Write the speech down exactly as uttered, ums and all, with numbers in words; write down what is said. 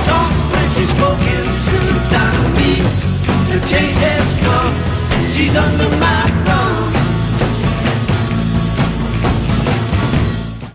talks when she's spoken to. Not me, the change has come. She's under my thumb.